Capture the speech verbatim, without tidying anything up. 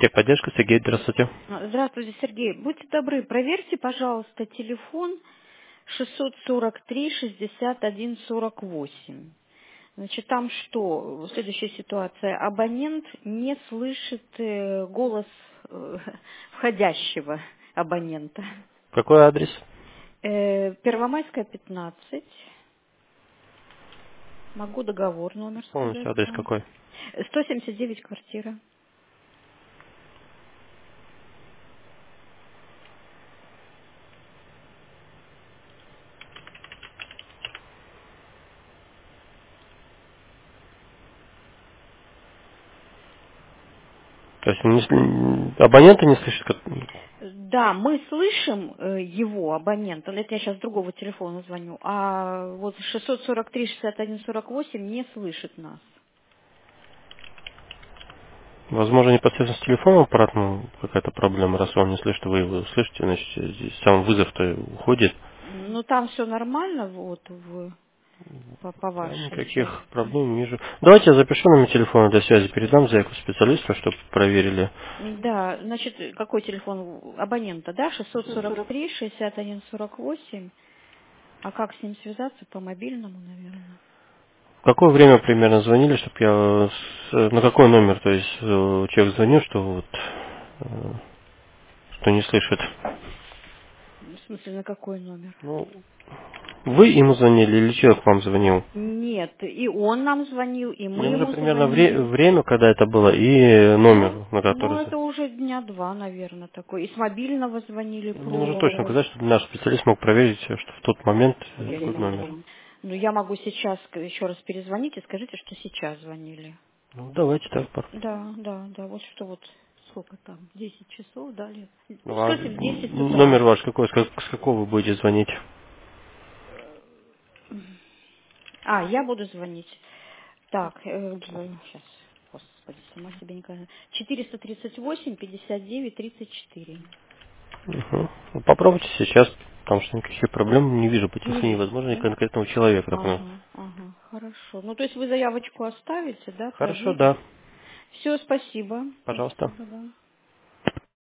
Техподдержка, Сергей, здравствуйте. Здравствуйте, Сергей. Будьте добры, проверьте, пожалуйста, телефон шестьсот сорок три шестьдесят один сорок восемь. Значит, там что? Следующая ситуация. Абонент не слышит э, голос э, входящего абонента. Какой адрес? Э, Первомайская, пятнадцать. Могу договор номер сказать Полностью адрес вам. какой? сто семьдесят девять квартира. То есть не с- абоненты не слышат? Как... Да, мы слышим э, его, абонента, это я сейчас с другого телефона звоню, а вот шестьсот сорок три шестьдесят один сорок восемь не слышит нас. Возможно, непосредственно с телефоном аппаратным какая-то проблема, раз он не слышит, вы его слышите, значит, здесь сам вызов-то уходит. Ну, там все нормально, вот, в, по, по Да, вашей никаких части. проблем не вижу. Давайте я запишу номер телефона для связи, передам заявку специалисту, чтобы проверили. Да, значит, какой телефон абонента, да, шестьсот сорок три шестьдесят один сорок восемь, а как с ним связаться, по мобильному, наверное. В какое время примерно звонили, чтобы я... с- На какой номер, то есть э, человек звонил, что вот... э, что не слышит? В смысле, на какой номер? Ну, вы ему звонили или человек вам звонил? Нет, и он нам звонил, и мы Мне нужно ему примерно вре- звонили. время, когда это было, и Ну, номер, на ну, который... за- это уже дня два, наверное, такой. И с мобильного звонили, Мне нужно пробовали. точно указать, чтобы наш специалист мог проверить, что в тот момент э, Я тот не номер. могу. Ну, я могу сейчас к- еще раз перезвонить и скажите, что сейчас звонили. Ну, давайте так. пар- Да, да, да, вот что вот, сколько там, десять часов, да, лет? Ну, а Что-то в десять утра. номер ваш какой, с, как- с какого вы будете звонить? А, я буду звонить. Так, сейчас, господи, сама себе не кажется. четыреста тридцать восемь пятьдесят девять тридцать четыре. Угу. Ну, попробуйте сейчас, потому что никаких проблем не вижу по Не телефону, видите, невозможно ни да? конкретного человека. Например. Ага, ага, хорошо. Ну, то есть вы заявочку оставите, да, Хорошо, проверите? да, Все, спасибо. пожалуйста. Спасибо, да.